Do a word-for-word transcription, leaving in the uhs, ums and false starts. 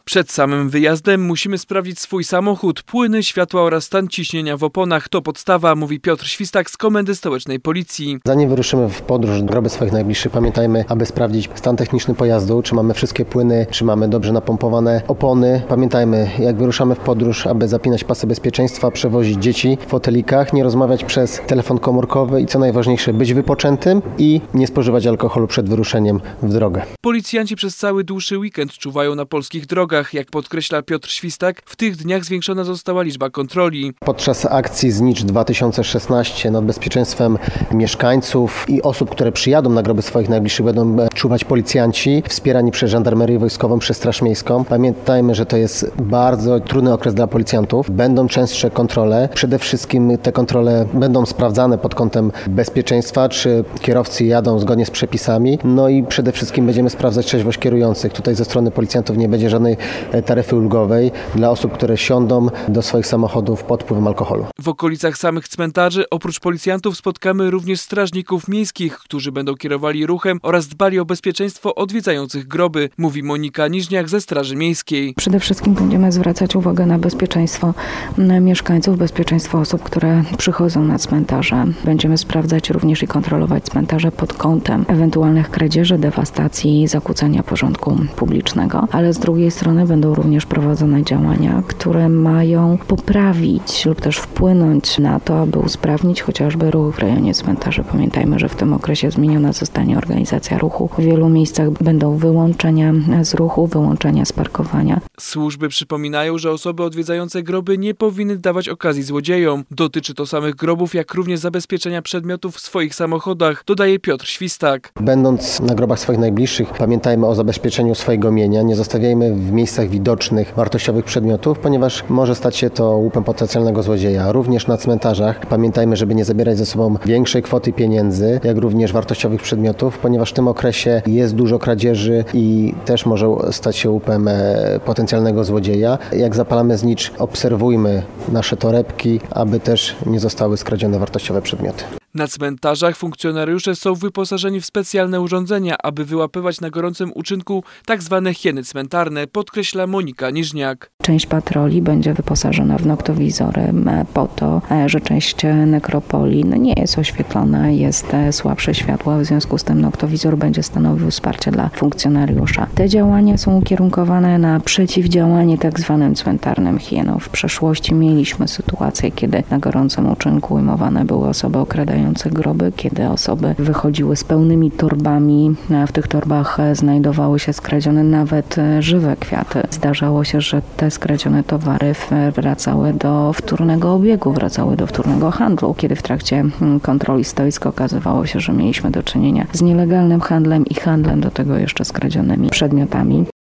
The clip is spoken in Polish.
Przed samym wyjazdem musimy sprawdzić swój samochód, płyny, światła oraz stan ciśnienia w oponach. To podstawa, mówi Piotr Świstak z Komendy Stołecznej Policji. Zanim wyruszymy w podróż do groby swoich najbliższych, pamiętajmy, aby sprawdzić stan techniczny pojazdu, czy mamy wszystkie płyny, czy mamy dobrze napompowane opony. Pamiętajmy, jak wyruszamy w podróż, aby zapinać pasy bezpieczeństwa, przewozić dzieci w fotelikach, nie rozmawiać przez telefon komórkowy i co najważniejsze, być wypoczętym i nie spożywać alkoholu przed wyruszeniem w drogę. Policjanci przez cały dłuższy weekend czuwają na polskich drogach. Jak podkreśla Piotr Świstak, w tych dniach zwiększona została liczba kontroli. Podczas akcji Znicz dwa tysiące szesnaście nad bezpieczeństwem mieszkańców i osób, które przyjadą na groby swoich najbliższych, będą czuwać policjanci wspierani przez Żandarmerię Wojskową, przez Straż Miejską. Pamiętajmy, że to jest bardzo trudny okres dla policjantów. Będą częstsze kontrole. Przede wszystkim te kontrole będą sprawdzane pod kątem bezpieczeństwa, czy kierowcy jadą zgodnie z przepisami. No i przede wszystkim będziemy sprawdzać trzeźwość kierujących. Tutaj ze strony policjantów nie będzie żadnej taryfy ulgowej dla osób, które siądą do swoich samochodów pod wpływem alkoholu. W okolicach samych cmentarzy oprócz policjantów spotkamy również strażników miejskich, którzy będą kierowali ruchem oraz dbali o bezpieczeństwo odwiedzających groby, mówi Monika Niżniak ze Straży Miejskiej. Przede wszystkim będziemy zwracać uwagę na bezpieczeństwo mieszkańców, bezpieczeństwo osób, które przychodzą na cmentarze. Będziemy sprawdzać również i kontrolować cmentarze pod kątem ewentualnych kradzieży, dewastacji, zakłócania porządku publicznego, ale z drugiej strony będą również prowadzone działania, które mają poprawić lub też wpłynąć na to, aby usprawnić chociażby ruch w rejonie cmentarzy. Pamiętajmy, że w tym okresie zmieniona zostanie organizacja ruchu. W wielu miejscach będą wyłączenia z ruchu, wyłączenia z parkowania. Służby przypominają, że osoby odwiedzające groby nie powinny dawać okazji złodziejom. Dotyczy to samych grobów, jak również zabezpieczenia przedmiotów w swoich samochodach, dodaje Piotr Świstak. Będąc na grobach swoich najbliższych, pamiętajmy o zabezpieczeniu swojego mienia. Nie zostawiajmy w miejscach widocznych wartościowych przedmiotów, ponieważ może stać się to łupem potencjalnego złodzieja. Również na cmentarzach pamiętajmy, żeby nie zabierać ze sobą większej kwoty pieniędzy, jak również wartościowych przedmiotów, ponieważ w tym okresie jest dużo kradzieży i też może stać się łupem potencjalnego złodzieja. Jak zapalamy znicz, obserwujmy nasze torebki, aby też nie zostały skradzione wartościowe przedmioty. Na cmentarzach funkcjonariusze są wyposażeni w specjalne urządzenia, aby wyłapywać na gorącym uczynku tak zwane hieny cmentarne, podkreśla Monika Niżniak. Część patroli będzie wyposażona w noktowizory po to, że część nekropolii no nie jest oświetlona, jest słabsze światło, w związku z tym noktowizor będzie stanowił wsparcie dla funkcjonariusza. Te działania są ukierunkowane na przeciwdziałanie tak zwanym cmentarnym hienom. W przeszłości mieliśmy sytuację, kiedy na gorącym uczynku ujmowane były osoby okradające groby, kiedy osoby wychodziły z pełnymi torbami, a w tych torbach znajdowały się skradzione nawet żywe kwiaty. Zdarzało się, że te skradzione towary wracały do wtórnego obiegu, wracały do wtórnego handlu, kiedy w trakcie kontroli stoisk okazywało się, że mieliśmy do czynienia z nielegalnym handlem i handlem do tego jeszcze skradzionymi przedmiotami.